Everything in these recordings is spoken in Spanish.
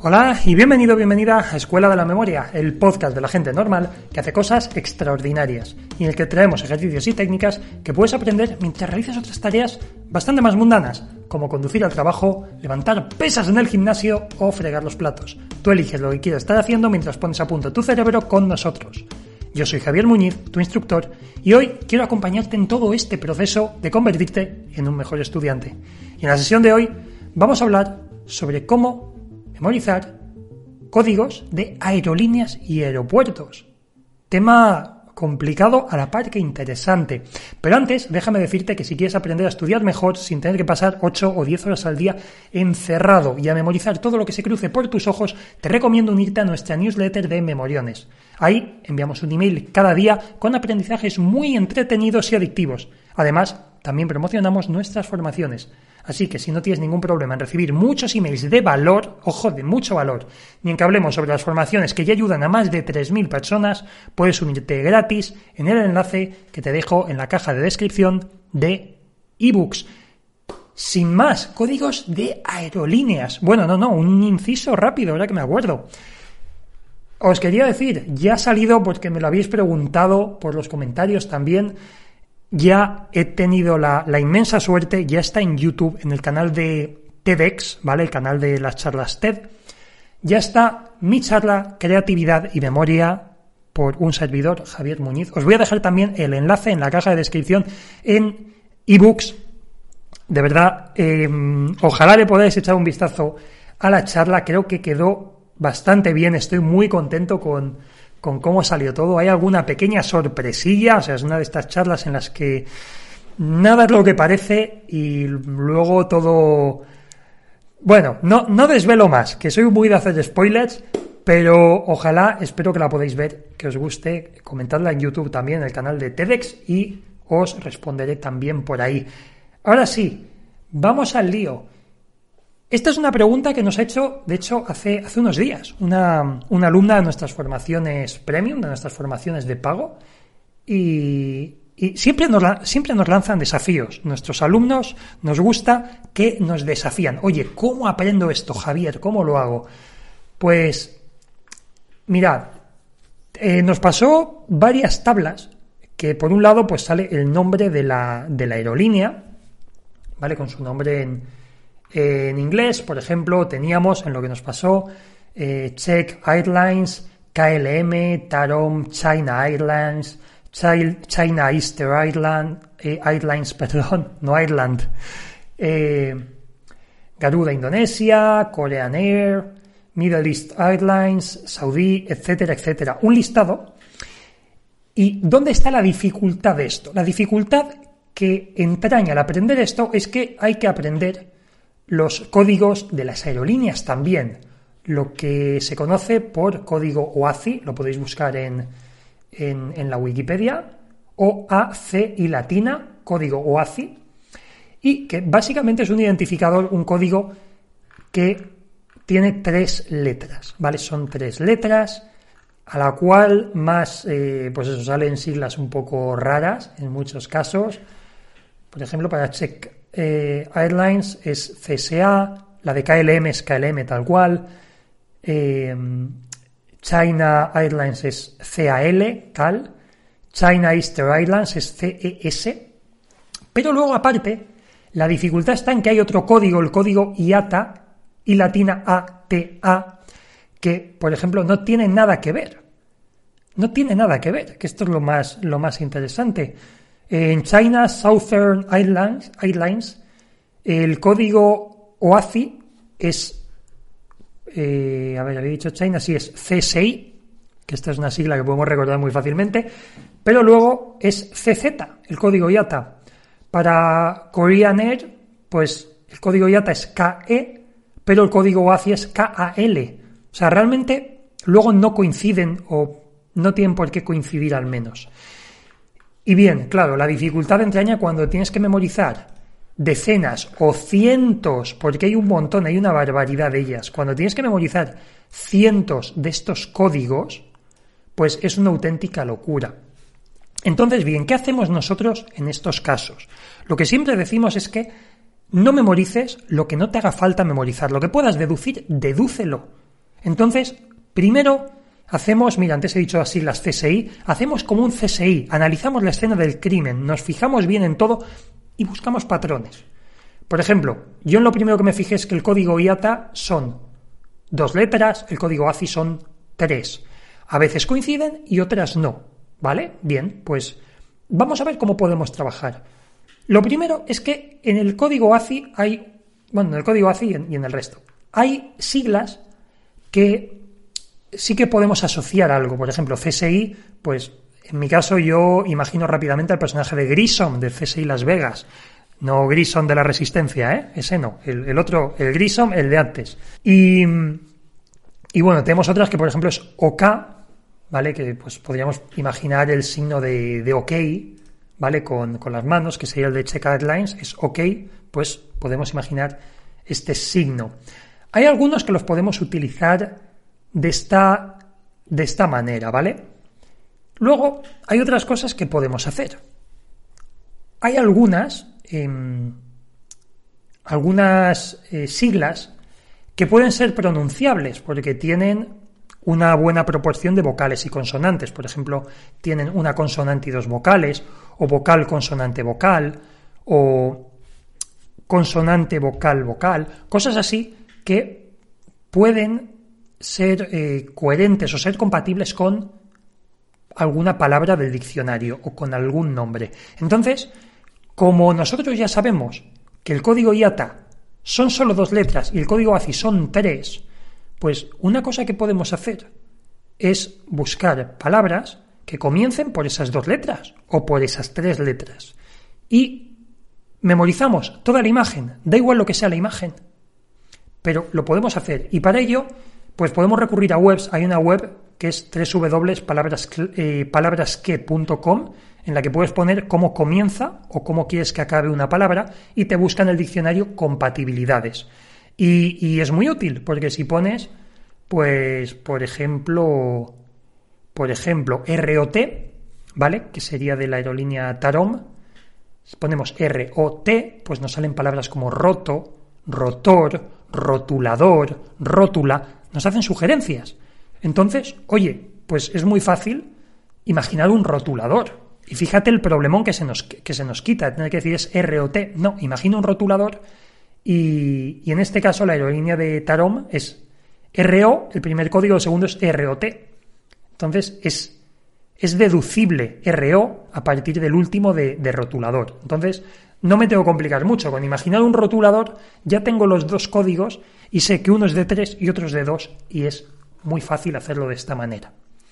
Hola y bienvenida a Escuela de la Memoria, el podcast de la gente normal que hace cosas extraordinarias y en el que traemos ejercicios y técnicas que puedes aprender mientras realizas otras tareas bastante más mundanas, como conducir al trabajo, levantar pesas en el gimnasio o fregar los platos. Tú eliges lo que quieras estar haciendo mientras pones a punto tu cerebro con nosotros. Yo soy Javier Muñiz, tu instructor, y hoy quiero acompañarte en todo este proceso de convertirte en un mejor estudiante. Y en la sesión de hoy vamos a hablar sobre cómo memorizar códigos de aerolíneas y aeropuertos. Tema complicado a la par que interesante. Pero antes, déjame decirte que si quieres aprender a estudiar mejor sin tener que pasar 8 o 10 horas al día encerrado y a memorizar todo lo que se cruce por tus ojos, te recomiendo unirte a nuestra newsletter de Memoriones. Ahí enviamos un email cada día con aprendizajes muy entretenidos y adictivos. Además, también promocionamos nuestras formaciones. Así que si no tienes ningún problema en recibir muchos emails de valor, ojo, de mucho valor, ni en que hablemos sobre las formaciones que ya ayudan a más de 3.000 personas, puedes unirte gratis en el enlace que te dejo en la caja de descripción de ebooks. Sin más, códigos de aerolíneas. Bueno, un inciso rápido, ahora que me acuerdo. Os quería decir, ya ha salido porque me lo habéis preguntado por los comentarios también. Ya he tenido la inmensa suerte, ya está en YouTube, en el canal de TEDx, ¿vale? El canal de las charlas TED. Ya está mi charla Creatividad y Memoria por un servidor, Javier Muñiz. Os voy a dejar también el enlace en la caja de descripción en ebooks. De verdad, ojalá le podáis echar un vistazo a la charla. Creo que quedó bastante bien, estoy muy contento con cómo salió todo. Hay alguna pequeña sorpresilla, o sea, es una de estas charlas en las que nada es lo que parece y luego todo... Bueno, no desvelo más, que soy muy de hacer spoilers, pero ojalá, espero que la podáis ver, que os guste, comentadla en YouTube también, en el canal de TEDx, y os responderé también por ahí. Ahora sí, vamos al lío. Esta es una pregunta que nos ha hecho, de hecho, hace unos días, una alumna de nuestras formaciones premium, de nuestras formaciones de pago, y siempre nos lanzan desafíos. Nuestros alumnos nos gusta que nos desafían. Oye, ¿cómo aprendo esto, Javier? ¿Cómo lo hago? Pues, mirad, nos pasó varias tablas que, por un lado, pues sale el nombre de la aerolínea, ¿vale? Con su nombre en inglés, por ejemplo, teníamos en lo que nos pasó Czech Airlines, KLM, Tarom, China Airlines, China Eastern Airlines, Garuda Indonesia, Korean Air, Middle East Airlines, Saudi, etcétera, etcétera. Un listado. ¿Y dónde está la dificultad de esto? La dificultad que entraña al aprender esto es que hay que aprender los códigos de las aerolíneas también, lo que se conoce por código OACI, lo podéis buscar en la Wikipedia, OAC y latina, código OACI, y que básicamente es un identificador, un código que tiene 3 letras, ¿vale? Son 3 letras, a la cual más, pues eso, salen siglas un poco raras en muchos casos. Por ejemplo, para Czech Airlines es CSA, la de KLM es KLM tal cual, China Airlines es CAL, tal, China Eastern Airlines es CES, pero luego aparte la dificultad está en que hay otro código, el código IATA y latina ATA, que por ejemplo no tiene nada que ver, que esto es lo más interesante. En China Southern Airlines el código OACI es, había dicho China, sí, es CSI, que esta es una sigla que podemos recordar muy fácilmente, pero luego es CZ, el código IATA. Para Korean Air, pues el código IATA es KE, pero el código OACI es KAL. O sea, realmente luego no coinciden o no tienen por qué coincidir al menos. Y bien, claro, la dificultad entraña cuando tienes que memorizar decenas o cientos, porque hay un montón, hay una barbaridad de ellas. Cuando tienes que memorizar cientos de estos códigos, pues es una auténtica locura. Entonces, bien, ¿qué hacemos nosotros en estos casos? Lo que siempre decimos es que no memorices lo que no te haga falta memorizar. Lo que puedas deducir, dedúcelo. Entonces, primero hacemos, mira, antes he dicho así las CSI, hacemos como un CSI, analizamos la escena del crimen, nos fijamos bien en todo y buscamos patrones. Por ejemplo, yo en lo primero que me fijé es que el código IATA son 2 letras, el código ACI son 3. A veces coinciden y otras no, ¿vale? Bien, pues vamos a ver cómo podemos trabajar. Lo primero es que en el código ACI hay, bueno, en el código ACI y en el resto, hay siglas que sí que podemos asociar a algo. Por ejemplo, CSI, pues en mi caso yo imagino rápidamente al personaje de Grissom, del CSI Las Vegas. No Grissom de la Resistencia, ¿eh? Ese no. El otro, el Grissom, el de antes. Y bueno, tenemos otras que, por ejemplo, es OK, ¿vale? Que pues podríamos imaginar el signo de OK, ¿vale? Con las manos, que sería el de Checkered Lines, es OK, pues podemos imaginar este signo. Hay algunos que los podemos utilizar de esta manera, ¿vale? Luego, hay otras cosas que podemos hacer. Hay algunas siglas que pueden ser pronunciables porque tienen una buena proporción de vocales y consonantes. Por ejemplo, tienen una consonante y 2 vocales, o vocal, consonante, vocal, o consonante, vocal, vocal, cosas así que pueden ser coherentes o ser compatibles con alguna palabra del diccionario o con algún nombre. Entonces, como nosotros ya sabemos que el código IATA son solo 2 letras y el código ACI son 3, pues una cosa que podemos hacer es buscar palabras que comiencen por esas 2 letras o por esas 3 letras. Y memorizamos toda la imagen, da igual lo que sea la imagen, pero lo podemos hacer. Y para ello, pues podemos recurrir a webs. Hay una web que es www.palabrasque.com, en la que puedes poner cómo comienza o cómo quieres que acabe una palabra y te busca en el diccionario compatibilidades. Y es muy útil, porque si pones, pues, por ejemplo, ROT, ¿vale? Que sería de la aerolínea Tarom. Si ponemos ROT, pues nos salen palabras como roto, rotor, rotulador, rótula, nos hacen sugerencias. Entonces, oye, pues es muy fácil imaginar un rotulador. Y fíjate el problemón que se nos quita, tener que decir es ROT. No, imagino un rotulador y en este caso la aerolínea de Tarom es RO, el primer código, el segundo es ROT. Entonces es deducible RO a partir del último de rotulador. Entonces no me tengo que complicar mucho. Con imaginar un rotulador ya tengo los 2 códigos y sé que uno es de 3 y otro es de 2 y es muy fácil hacerlo de esta manera.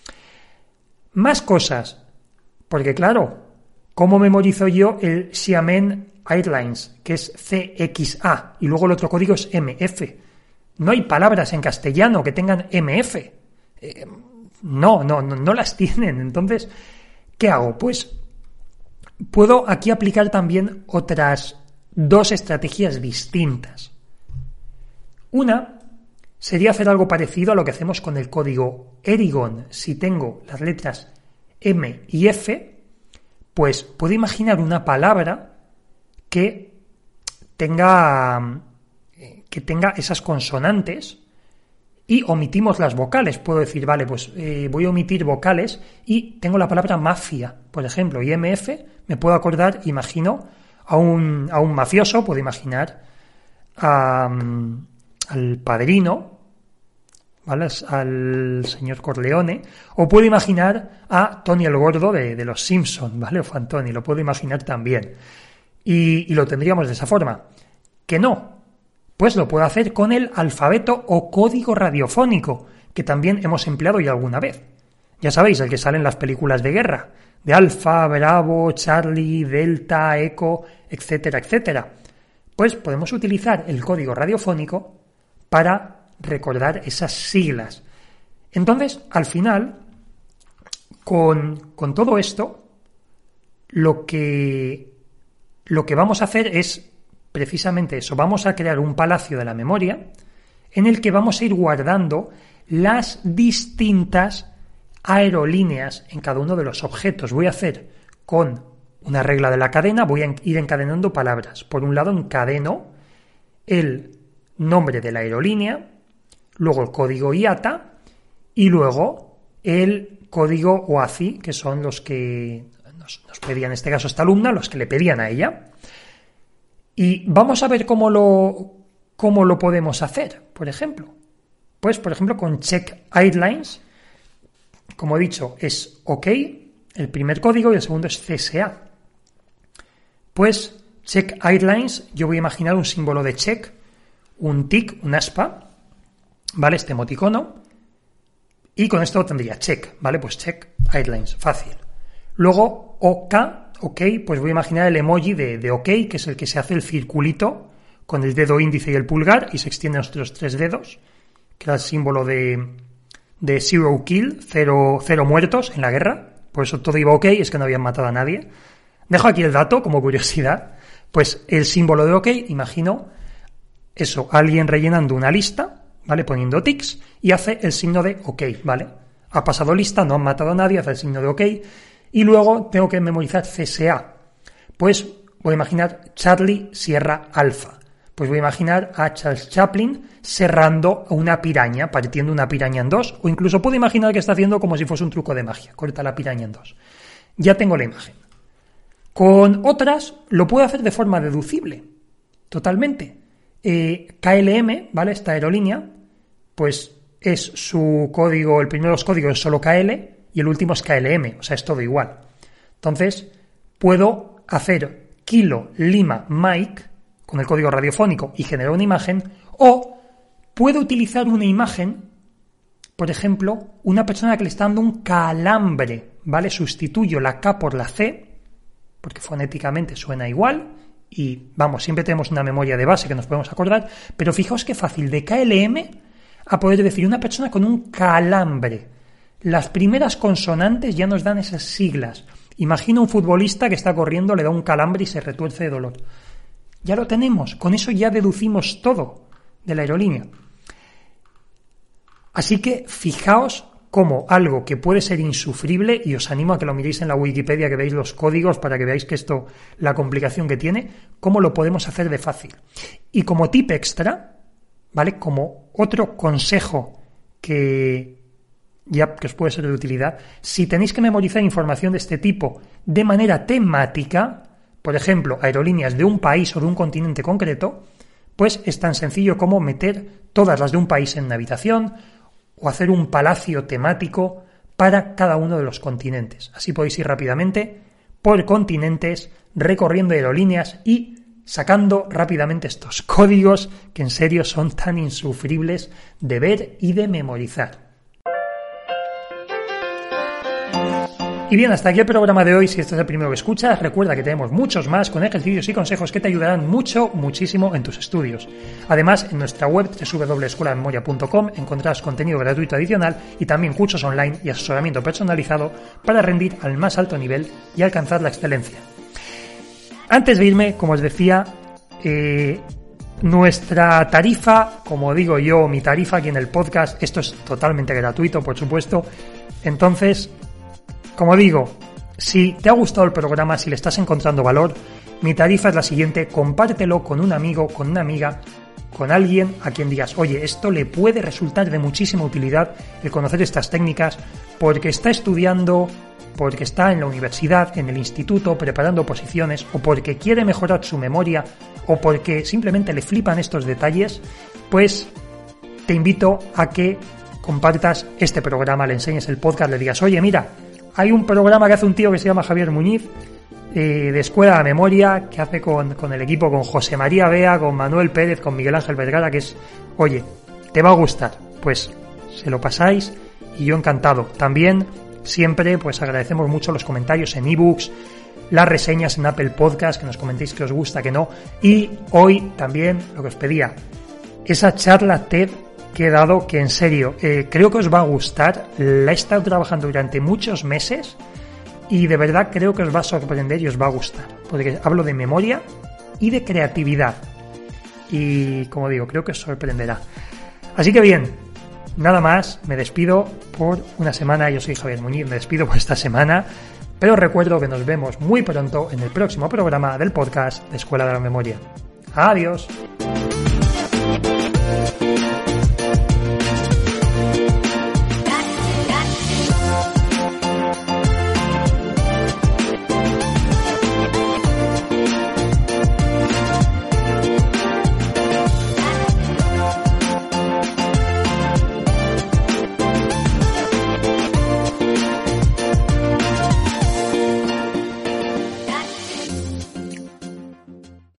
Más cosas. Porque claro, ¿cómo memorizo yo el Xiamen Airlines, que es CXA, y luego el otro código es MF? No hay palabras en castellano que tengan MF. No las tienen. Entonces, ¿qué hago? Pues puedo aquí aplicar también otras 2 estrategias distintas. Una sería hacer algo parecido a lo que hacemos con el código Erigon. Si tengo las letras M y F, pues puedo imaginar una palabra que tenga esas consonantes y omitimos las vocales. Puedo decir, vale, pues voy a omitir vocales y tengo la palabra mafia, por ejemplo, y MF me puedo acordar, imagino, a un mafioso, puedo imaginar al Padrino, ¿vale? Al señor Corleone, o puedo imaginar a Tony el Gordo de los Simpson, ¿vale? O Fantoni, lo puedo imaginar también. Y lo tendríamos de esa forma. ¿Que no? Pues lo puedo hacer con el alfabeto o código radiofónico, que también hemos empleado ya alguna vez. Ya sabéis, el que sale en las películas de guerra, de Alfa, Bravo, Charlie, Delta, Eco, etcétera, etcétera. Pues podemos utilizar el código radiofónico para recordar esas siglas. Entonces, al final, con todo esto, lo que vamos a hacer es precisamente eso. Vamos a crear un palacio de la memoria en el que vamos a ir guardando las distintas aerolíneas en cada uno de los objetos. Voy a hacer con una regla de la cadena, voy a ir encadenando palabras. Por un lado, encadeno el nombre de la aerolínea luego el código IATA y luego el código OACI, que son los que nos pedían, en este caso esta alumna, los que le pedían a ella. Y vamos a ver cómo lo podemos hacer, por ejemplo. Pues, por ejemplo, con Czech Airlines, como he dicho, es OK, el primer código, y el segundo es CSA. Pues Czech Airlines, yo voy a imaginar un símbolo de check, un tic, un aspa, ¿vale? Este emoticono. Y con esto tendría check, ¿vale? Pues Czech Airlines, fácil. Luego OK, pues voy a imaginar el emoji de OK, que es el que se hace el circulito con el dedo índice y el pulgar y se extienden los 3 dedos, que era el símbolo de zero kill, cero muertos en la guerra. Por eso todo iba OK, es que no habían matado a nadie. Dejo aquí el dato como curiosidad. Pues el símbolo de OK, imagino eso, alguien rellenando una lista, ¿vale? Poniendo tics y hace el signo de OK, ¿vale? Ha pasado lista, no han matado a nadie, hace el signo de OK. Y luego tengo que memorizar CSA. Pues voy a imaginar Charlie Sierra Alfa. Pues voy a imaginar a Charles Chaplin serrando una piraña, partiendo una piraña en dos, o incluso puedo imaginar que está haciendo como si fuese un truco de magia, corta la piraña en dos. Ya tengo la imagen. Con otras lo puedo hacer de forma deducible, totalmente. KLM, ¿vale? Esta aerolínea, pues es su código, el primero de los códigos es solo KL y el último es KLM, o sea, es todo igual. Entonces, puedo hacer Kilo Lima Mike con el código radiofónico y generar una imagen, o puedo utilizar una imagen, por ejemplo, una persona que le está dando un calambre, ¿vale? Sustituyo la K por la C, porque fonéticamente suena igual, y vamos, siempre tenemos una memoria de base que nos podemos acordar, pero fijaos qué fácil, de KLM a poder decir una persona con un calambre. Las primeras consonantes ya nos dan esas siglas. Imagina un futbolista que está corriendo, le da un calambre y se retuerce de dolor. Ya lo tenemos, con eso ya deducimos todo de la aerolínea. Así que fijaos cómo algo que puede ser insufrible, y os animo a que lo miréis en la Wikipedia, que veáis los códigos para que veáis que esto, la complicación que tiene, cómo lo podemos hacer de fácil. Y como tip extra, ¿vale? Como otro consejo que os puede ser de utilidad, si tenéis que memorizar información de este tipo de manera temática, por ejemplo, aerolíneas de un país o de un continente concreto, pues es tan sencillo como meter todas las de un país en una habitación o hacer un palacio temático para cada uno de los continentes. Así podéis ir rápidamente por continentes, recorriendo aerolíneas y sacando rápidamente estos códigos que en serio son tan insufribles de ver y de memorizar. Y bien, hasta aquí el programa de hoy. Si este es el primero que escuchas, recuerda que tenemos muchos más con ejercicios y consejos que te ayudarán muchísimo en tus estudios. Además, en nuestra web www.escueladememoria.com encontrarás contenido gratuito adicional y también cursos online y asesoramiento personalizado para rendir al más alto nivel y alcanzar la excelencia. Antes de irme, como os decía, nuestra tarifa, como digo yo, mi tarifa aquí en el podcast, esto es totalmente gratuito, por supuesto. Entonces, como digo, si te ha gustado el programa, si le estás encontrando valor, mi tarifa es la siguiente: compártelo con un amigo, con una amiga, con alguien a quien digas, oye, esto le puede resultar de muchísima utilidad el conocer estas técnicas porque está estudiando, porque está en la universidad, en el instituto, preparando oposiciones, o porque quiere mejorar su memoria, o porque simplemente le flipan estos detalles. Pues te invito a que compartas este programa, le enseñes el podcast, le digas, oye, mira, hay un programa que hace un tío que se llama Javier Muñiz, de Escuela de Memoria, que hace con el equipo, con José María Bea, con Manuel Pérez, con Miguel Ángel Vergara, que es, oye, te va a gustar. Pues se lo pasáis y yo encantado. También siempre pues agradecemos mucho los comentarios en ebooks, las reseñas en Apple Podcast, que nos comentéis que os gusta, que no. Y hoy también lo que os pedía, esa charla TED que he dado, que en serio, creo que os va a gustar. La he estado trabajando durante muchos meses y de verdad creo que os va a sorprender y os va a gustar, porque hablo de memoria y de creatividad y, como digo, creo que os sorprenderá. Así que bien, nada más, me despido por una semana. Yo soy Javier Muñiz, me despido por esta semana, pero recuerdo que nos vemos muy pronto en el próximo programa del podcast de Escuela de la Memoria. ¡Adiós!